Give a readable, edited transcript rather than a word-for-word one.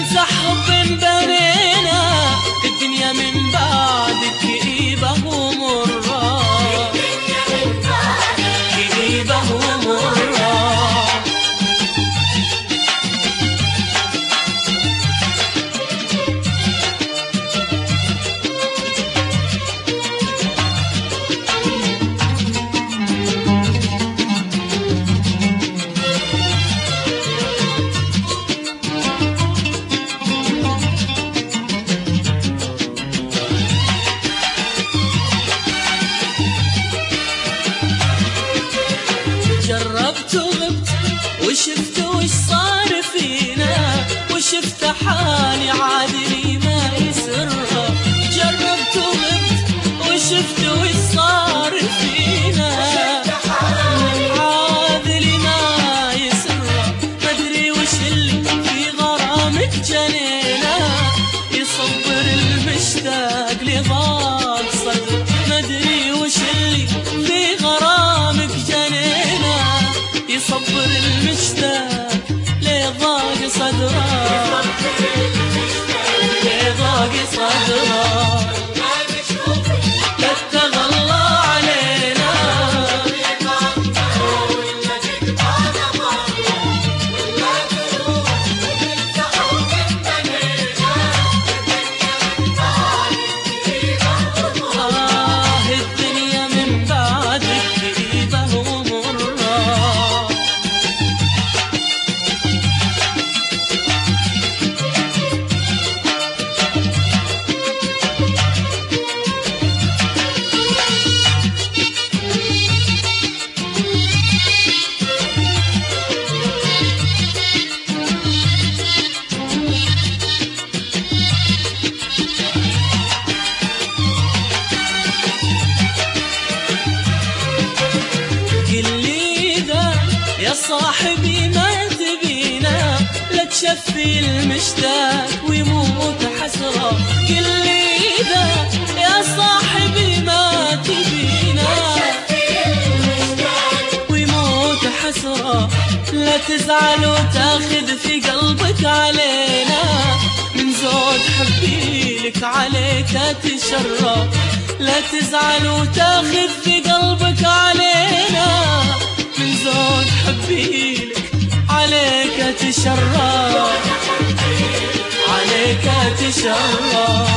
امزح حب بنينا، الدنيا من بعدك كئيبة ومرة، كئيبة ومرة. جربت وغبت وشفت وش صار فينا، وشفت حالي عادلي ما يسرها. جربت وغبت وشفت وش صار فينا، عادلي ما يسرها. مدري وش اللي في غرامك جنينا، يصبر المشتاق لضاق صدره. مدري وش اللي في غرامك جنينا، يصبر المشتاق لضاق صدره، لضاق صدره. لا تتغلى علينا، الدنيا من بعدك كئيبة ومرة. يا صاحبي ما تبينا، لا تشفي المشتاق ويموت حسرة. قل لي إذا يا صاحبي ما تبينا، ويموت حسرة. لا تزعل وتاخذ في قلبك علينا، من زود حبيلك عليك تشرى. لا تزعل وتاخذ في قلبك علينا، من زود حبيلك عليك تشرى، عليك تشرى.